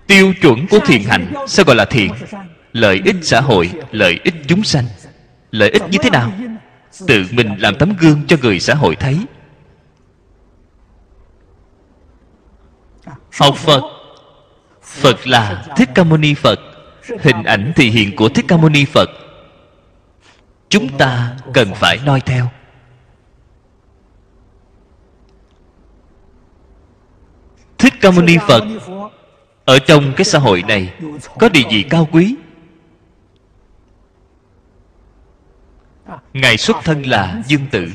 Tiêu chuẩn của thiện hạnh sao gọi là thiện? Lợi ích xã hội, lợi ích chúng sanh. Lợi ích như thế nào? Tự mình làm tấm gương cho người xã hội thấy. Học Phật, Phật là Thích Ca Mâu Ni Phật. Hình ảnh thị hiện của Thích Ca Mâu Ni Phật chúng ta cần phải noi theo. Thích Ca Mâu Ni Phật ở trong cái xã hội này có địa vị cao quý. Ngài xuất thân là dương tử.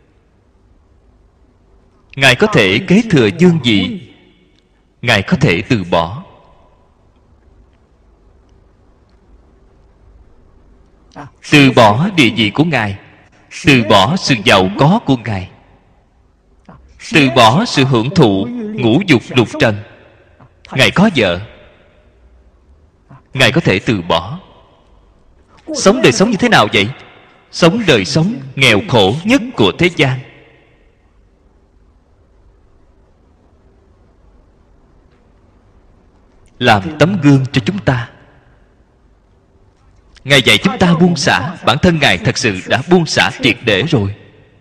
Ngài có thể kế thừa dương vị, Ngài có thể từ bỏ. Từ bỏ địa vị của Ngài, từ bỏ sự giàu có của Ngài, từ bỏ sự hưởng thụ ngũ dục lục trần. Ngài có vợ, Ngài có thể từ bỏ. Sống đời sống như thế nào vậy? Sống đời sống nghèo khổ nhất của thế gian. Làm tấm gương cho chúng ta. Ngài dạy chúng ta buông xả. Bản thân Ngài thật sự đã buông xả triệt để rồi.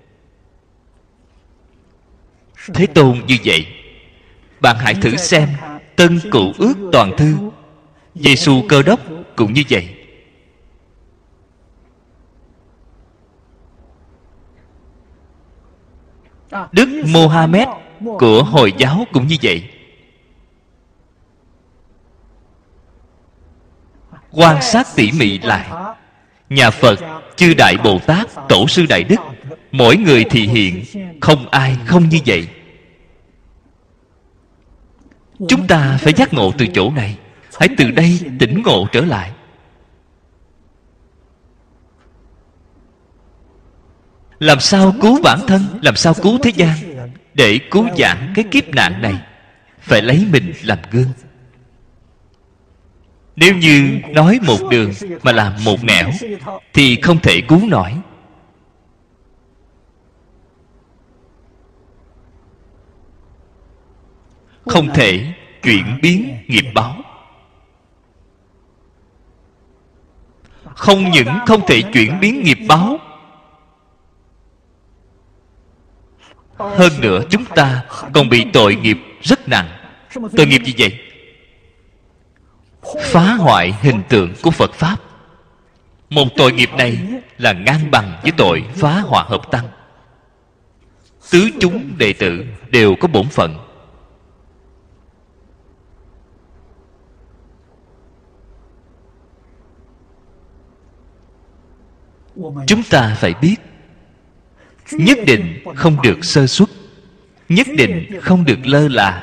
Thế Tôn như vậy. Bạn hãy thử xem Tân Cựu Ước Toàn Thư, Giê-xu Cơ Đốc cũng như vậy. Đức Mô-ha-mét của Hồi giáo cũng như vậy. Quan sát tỉ mỉ lại, nhà Phật, chư Đại Bồ Tát, Tổ sư Đại Đức, mỗi người thị hiện, không ai không như vậy. Chúng ta phải giác ngộ từ chỗ này. Hãy từ đây tỉnh ngộ trở lại. Làm sao cứu bản thân, làm sao cứu thế gian? Để cứu vãn cái kiếp nạn này, phải lấy mình làm gương. Nếu như nói một đường mà làm một nẻo thì không thể cứu nổi. Không thể chuyển biến nghiệp báo. Không những không thể chuyển biến nghiệp báo, hơn nữa chúng ta còn bị tội nghiệp rất nặng. Tội nghiệp gì vậy? Phá hoại hình tượng của Phật Pháp. Một tội nghiệp này là ngang bằng với tội phá hòa hợp tăng. Tứ chúng đệ tử đều có bổn phận. Chúng ta phải biết, nhất định không được sơ suất, nhất định không được lơ là.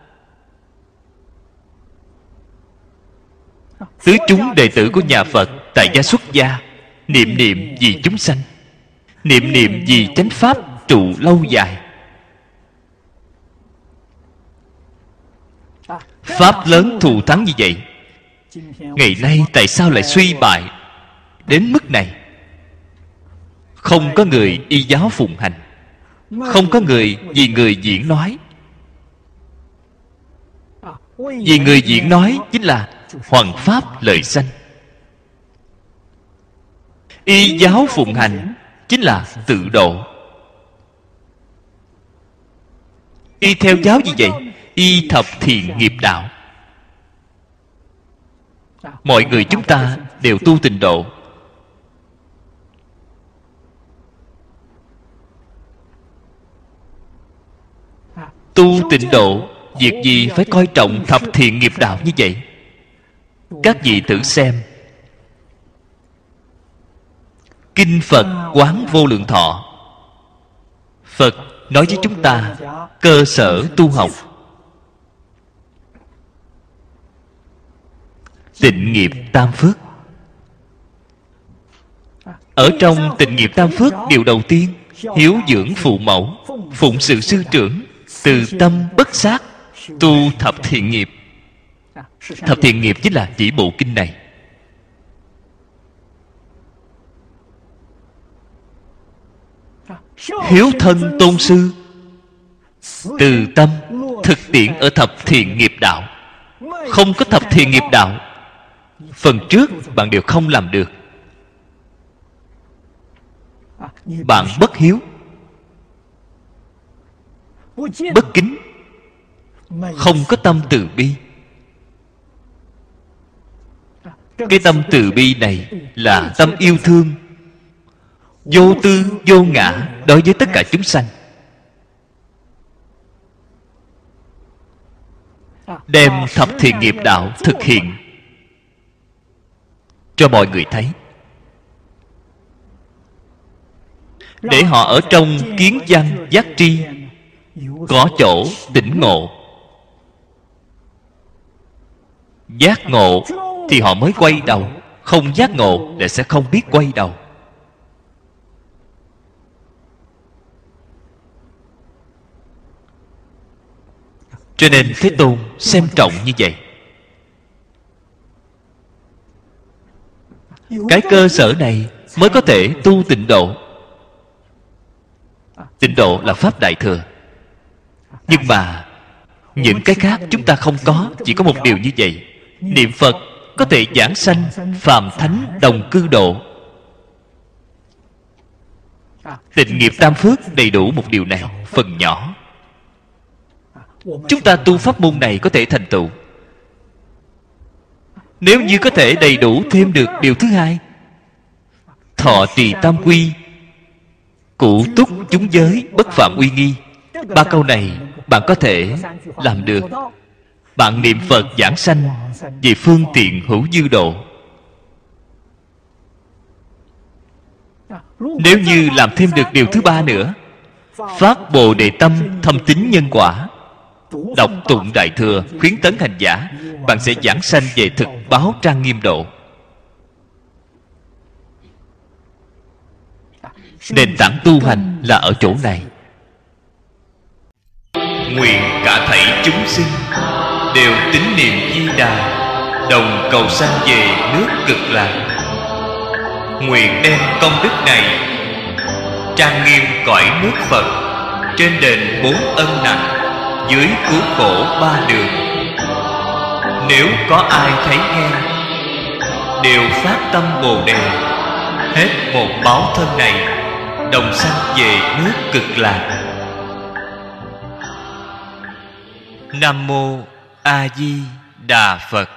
Tứ chúng đệ tử của nhà Phật tại gia xuất gia, niệm niệm vì chúng sanh, niệm niệm vì chánh pháp trụ lâu dài. Pháp lớn thù thắng như vậy, ngày nay tại sao lại suy bại đến mức này? Không có người y giáo phụng hành, không có người vì người diễn nói. Vì người diễn nói chính là hoằng pháp lợi sanh. Y giáo phụng hành chính là tự độ. Y theo giáo gì vậy? Y thập thiện nghiệp đạo. Mọi người chúng ta đều tu tịnh độ. Tu tịnh độ, việc gì phải coi trọng thập thiện nghiệp đạo như vậy? Các vị thử xem Kinh Phật Quán Vô Lượng Thọ. Phật nói với chúng ta cơ sở tu học. Tịnh nghiệp tam phước. Ở trong tịnh nghiệp tam phước, điều đầu tiên, hiếu dưỡng phụ mẫu, phụng sự sư trưởng, từ tâm bất sát, tu thập thiện nghiệp. Thập thiện nghiệp chính là chỉ bộ kinh này. Hiếu thân tôn sư, từ tâm thực tiễn ở thập thiện nghiệp đạo. không có thập thiện nghiệp đạo, phần trước bạn đều không làm được. Bạn bất hiếu, bất kính, không có tâm từ bi. Cái tâm từ bi này là tâm yêu thương, vô tư vô ngã đối với tất cả chúng sanh. Đem thập thiện nghiệp đạo thực hiện cho mọi người thấy, để họ ở trong kiến văn giác tri có chỗ tỉnh ngộ. Giác ngộ thì họ mới quay đầu, không giác ngộ để sẽ không biết quay đầu. Cho nên Thế Tôn xem trọng như vậy. Cái cơ sở này mới có thể tu tịnh độ. Tịnh độ là pháp Đại Thừa. Nhưng mà những cái khác chúng ta không có. Chỉ có một điều như vậy: niệm Phật có thể giảng sanh phàm thánh đồng cư độ. Tịnh nghiệp tam phước đầy đủ một điều này, phần nhỏ. Chúng ta tu pháp môn này có thể thành tựu. Nếu như có thể đầy đủ thêm được điều thứ hai, thọ trì tam quy, cụ túc chúng giới, bất phạm uy nghi, ba câu này bạn có thể làm được. Bạn niệm Phật giảng sanh về phương tiện hữu dư độ. Nếu như làm thêm được điều thứ ba nữa, phát Bồ Đề tâm, thâm tín nhân quả, đọc tụng Đại Thừa, khuyến tấn hành giả, bạn sẽ giảng sanh về thực báo trang nghiêm độ. Nền tảng tu hành là ở chỗ này. Nguyện cả thảy chúng sinh đều tín niệm Di Đà, đồng cầu sanh về nước Cực Lạc. Nguyện đem công đức này trang nghiêm cõi nước Phật, trên đền 4 ân nặng, dưới cứu khổ 3 đường. Nếu có ai thấy nghe, đều phát tâm Bồ Đề, hết một báo thân này, đồng sanh về nước Cực Lạc. Nam Mô A Di Đà Phật.